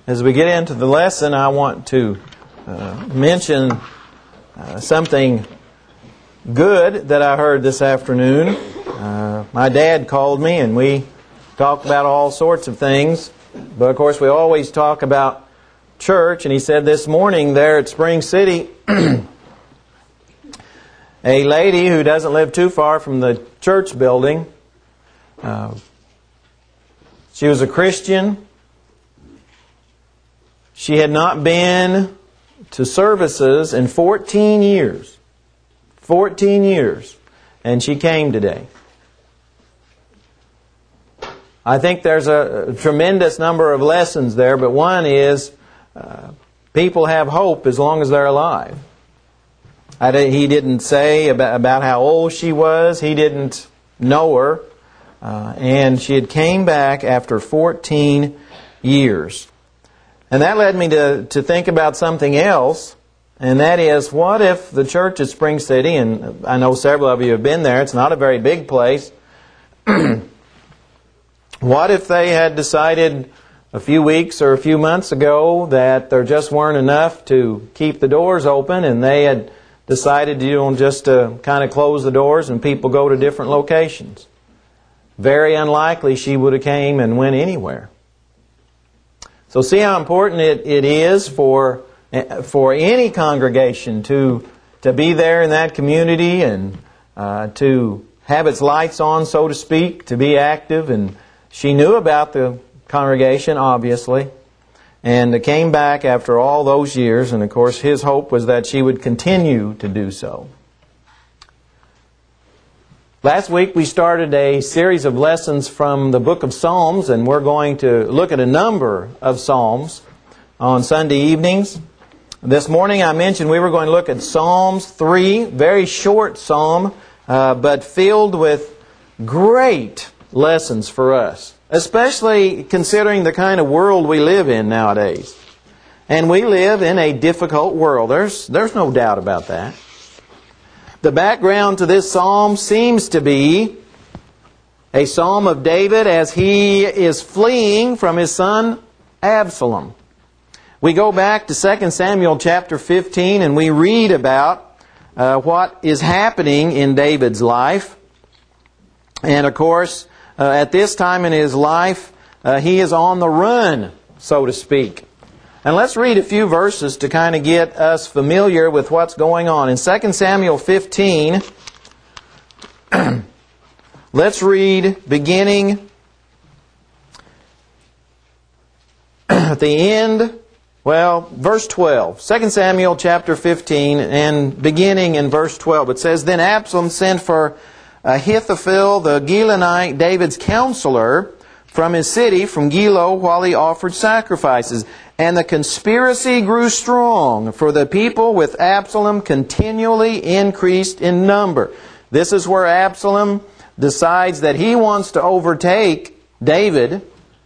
As we get into the lesson, I want to mention something good that I heard this afternoon. My dad called me and we talked about all sorts of things. But of course we always talk about church. And he said this morning there at Spring City, a lady who doesn't live too far from the church building, she was a Christian. She had not been to services in 14 years. 14 years. And she came today. I think there's a tremendous number of lessons there, but one is people have hope as long as they're alive. He didn't say about how old she was. He didn't know her. And she had came back after 14 years. And that led me to think about something else, and that is, what if the church at Spring City, and I know several of you have been there, it's not a very big place, what if they had decided a few weeks or a few months ago that there just weren't enough to keep the doors open, and they had decided just to kind of close the doors and people go to different locations? Very unlikely she would have came and went anywhere. So see how important it is for any congregation to be there in that community and to have its lights on, so to speak, to be active. And she knew about the congregation, obviously, and came back after all those years. And of course, his hope was that she would continue to do so. Last week we started a series of lessons from the book of Psalms, and we're going to look at a number of Psalms on Sunday evenings. This morning I mentioned we were going to look at Psalms 3, very short psalm, but filled with great lessons for us, especially considering the kind of world we live in nowadays. And we live in a difficult world. There's no doubt about that. The background to this psalm seems to be a psalm of David as he is fleeing from his son Absalom. We go back to 2 Samuel chapter 15 and we read about what is happening in David's life. And of course, at this time in his life, he is on the run, so to speak. And let's read a few verses to kind of get us familiar with what's going on. In 2 Samuel 15, let's read beginning at the end, verse 12. 2 Samuel chapter 15 and beginning in verse 12. It says, Then Absalom sent for Ahithophel the Gilonite, David's counselor, from his city, from Gilo, while he offered sacrifices. And the conspiracy grew strong, for the people with Absalom continually increased in number. This is where Absalom decides that he wants to overtake David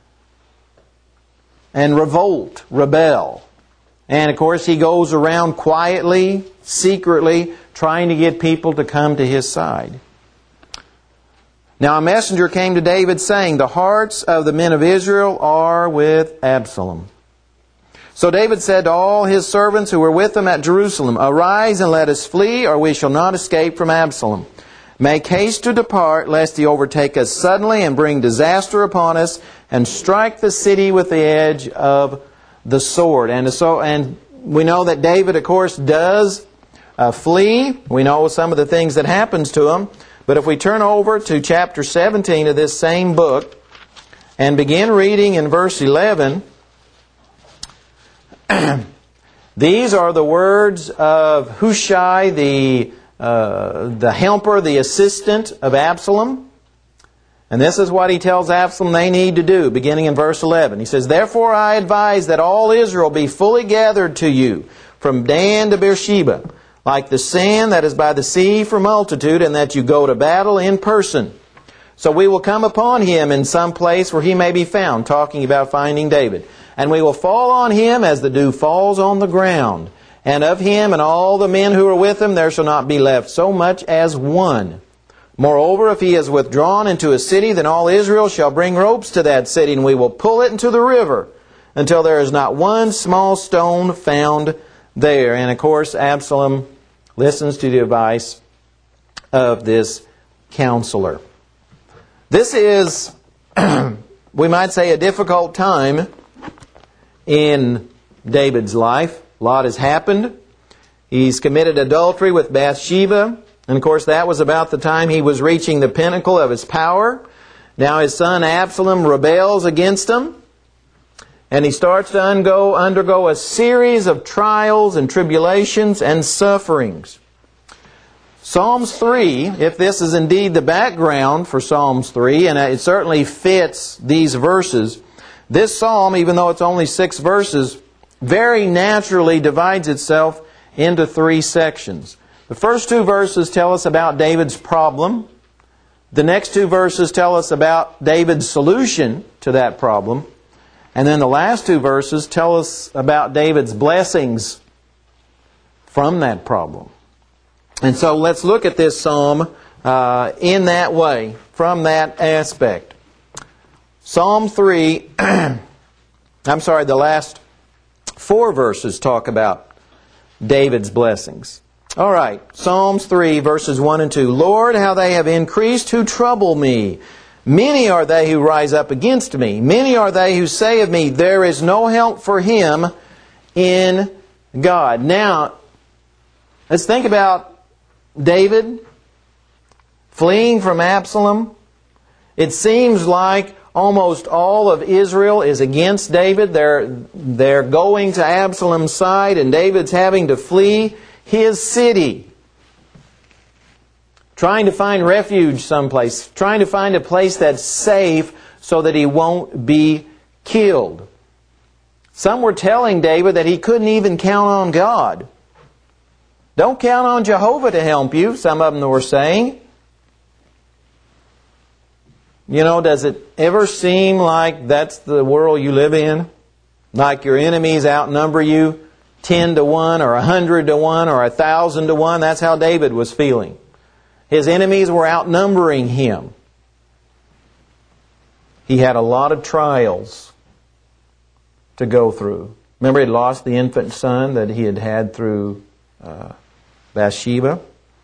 and rebel. And of course he goes around quietly, secretly, trying to get people to come to his side. Now a messenger came to David saying, The hearts of the men of Israel are with Absalom. So David said to all his servants who were with him at Jerusalem, Arise and let us flee, or we shall not escape from Absalom. Make haste to depart, lest he overtake us suddenly and bring disaster upon us, and strike the city with the edge of the sword. And we know that David, of course, does flee. We know some of the things that happens to him. But if we turn over to chapter 17 of this same book and begin reading in verse 11, these are the words of Hushai, the helper, the assistant of Absalom. And this is what he tells Absalom they need to do, beginning in verse 11. He says, Therefore I advise that all Israel be fully gathered to you, from Dan to Beersheba, like the sand that is by the sea for multitude, and that you go to battle in person. So we will come upon him in some place where he may be found, talking about finding David. And we will fall on him as the dew falls on the ground. And of him and all the men who are with him there shall not be left so much as one. Moreover, if he is withdrawn into a city, then all Israel shall bring ropes to that city, and we will pull it into the river. until there is not one small stone found there. And of course, Absalom listens to the advice of this counselor. This is, we might say, a difficult time in David's life. A lot has happened. He's committed adultery with Bathsheba. And of course, that was about the time he was reaching the pinnacle of his power. Now his son Absalom rebels against him. And he starts to undergo a series of trials and tribulations and sufferings. Psalms 3, if this is indeed the background for Psalms 3, and it certainly fits these verses, this psalm, even though it's only 6 verses, very naturally divides itself into 3 sections. The first 2 verses tell us about David's problem. The next 2 verses tell us about David's solution to that problem. And then the last 2 verses tell us about David's blessings from that problem. And so let's look at this psalm in that way, from that aspect. Psalm 3, the last 4 verses talk about David's blessings. All right, Psalms 3, verses 1 and 2. Lord, how they have increased who trouble me. Many are they who rise up against me. Many are they who say of me, there is no help for him in God. Now, let's think about David fleeing from Absalom. It seems like almost all of Israel is against David. They're going to Absalom's side, and David's having to flee his city, trying to find refuge someplace, trying to find a place that's safe so that he won't be killed. Some were telling David that he couldn't even count on God. Don't count on Jehovah to help you, some of them were saying. You know, does it ever seem like that's the world you live in? Like your enemies outnumber you 10 to 1 or 100 to 1 or 1,000 to 1? That's how David was feeling. His enemies were outnumbering him. He had a lot of trials to go through. Remember, he had lost the infant son that he had had through Bathsheba.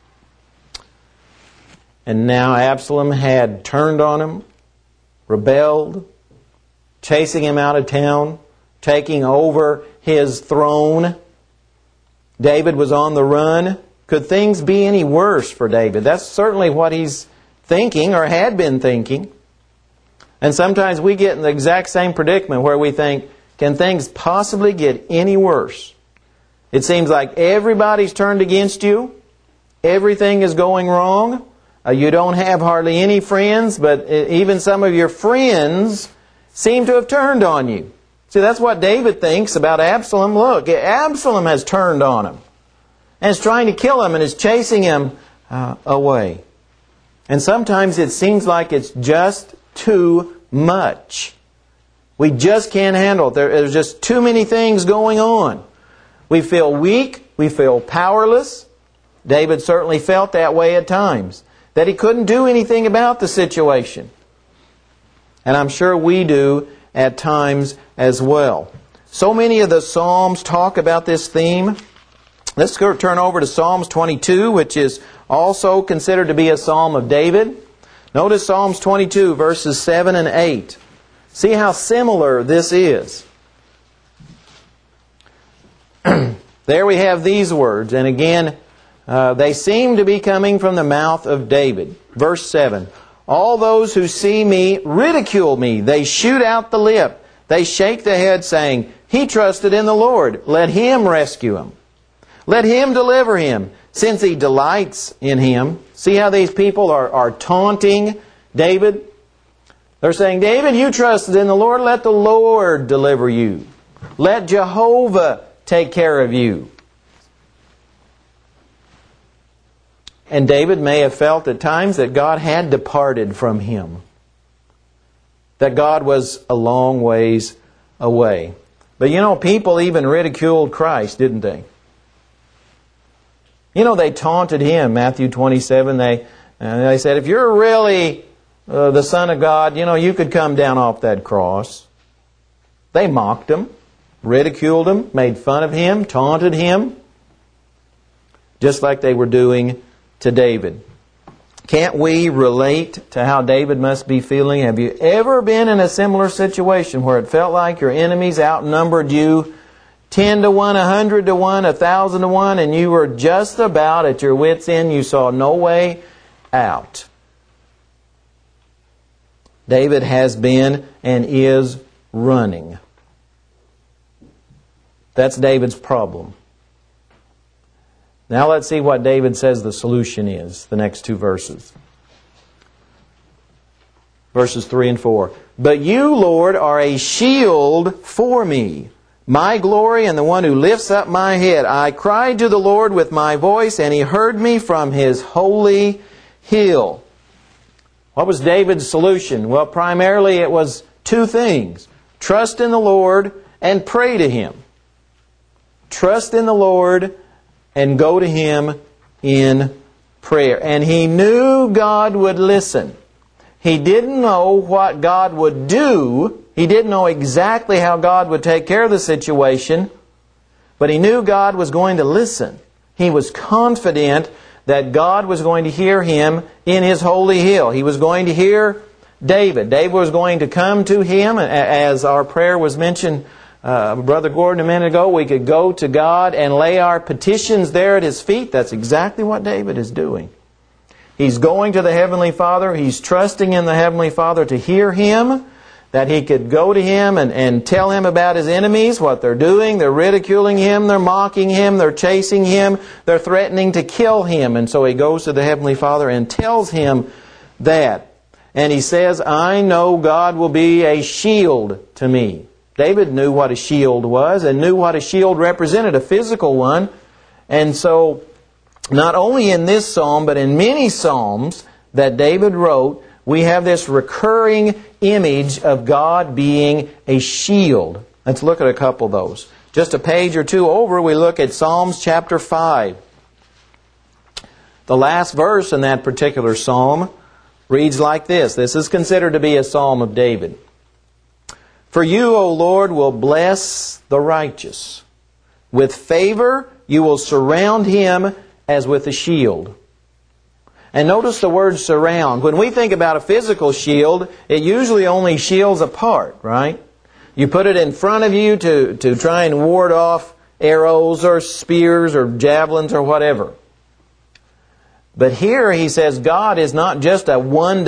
And now Absalom had turned on him, rebelled, chasing him out of town, taking over his throne. David was on the run. Could things be any worse for David? That's certainly what he's thinking or had been thinking. And sometimes we get in the exact same predicament where we think, can things possibly get any worse? It seems like everybody's turned against you. Everything is going wrong. You don't have hardly any friends, but even some of your friends seem to have turned on you. See, that's what David thinks about Absalom. Look, Absalom has turned on him and is trying to kill him and is chasing him away. And sometimes it seems like it's just too much. We just can't handle it. There's just too many things going on. We feel weak. We feel powerless. David certainly felt that way at times, that he couldn't do anything about the situation. And I'm sure we do at times as well. So many of the Psalms talk about this theme. Let's turn over to Psalms 22, which is also considered to be a Psalm of David. Notice Psalms 22, verses 7 and 8. See how similar this is. There we have these words, and again, they seem to be coming from the mouth of David. Verse 7. All those who see me ridicule me. They shoot out the lip. They shake the head, saying, he trusted in the Lord. Let Him rescue him. Let Him deliver him, since He delights in him. See how these people are taunting David? They're saying, David, you trusted in the Lord. Let the Lord deliver you. Let Jehovah take care of you. And David may have felt at times that God had departed from him. That God was a long ways away. But you know, people even ridiculed Christ, didn't they? You know, they taunted Him. Matthew 27, they said, if you're really the Son of God, you know, you could come down off that cross. They mocked him, ridiculed him, made fun of him, taunted him, just like they were doing to David. Can't we relate to how David must be feeling? Have you ever been in a similar situation where it felt like your enemies outnumbered you 10 to 1, 100 to 1, 1,000 to 1, and you were just about at your wit's end? You saw no way out. David has been and is running. That's David's problem. Now let's see what David says the solution is, the next two verses. Verses 3 and 4. But you, Lord, are a shield for me, my glory and the one who lifts up my head. I cried to the Lord with my voice, and He heard me from His holy hill. What was David's solution? Well, primarily it was two things. Trust in the Lord and pray to Him. Trust in the Lord and go to Him in prayer. And he knew God would listen. He didn't know what God would do. He didn't know exactly how God would take care of the situation. But he knew God was going to listen. He was confident that God was going to hear him in His holy hill. He was going to hear David. David was going to come to him. As our prayer was mentioned, Brother Gordon, a minute ago, we could go to God and lay our petitions there at His feet. That's exactly what David is doing. He's going to the Heavenly Father. He's trusting in the Heavenly Father to hear him, that he could go to Him and tell Him about his enemies, what they're doing. They're ridiculing him, they're mocking him, they're chasing him, they're threatening to kill him. And so he goes to the Heavenly Father and tells Him that. And he says, I know God will be a shield to me. David knew what a shield was and knew what a shield represented, a physical one. And so, not only in this psalm, but in many psalms that David wrote, we have this recurring image of God being a shield. Let's look at a couple of those. Just a page or two over, we look at Psalms chapter 5. The last verse in that particular psalm reads like this. This is considered to be a psalm of David. For you, O Lord, will bless the righteous. With favor you will surround him as with a shield. And notice the word surround. When we think about a physical shield, it usually only shields a part, right? You put it in front of you to try and ward off arrows or spears or javelins or whatever. But here he says God is not just a one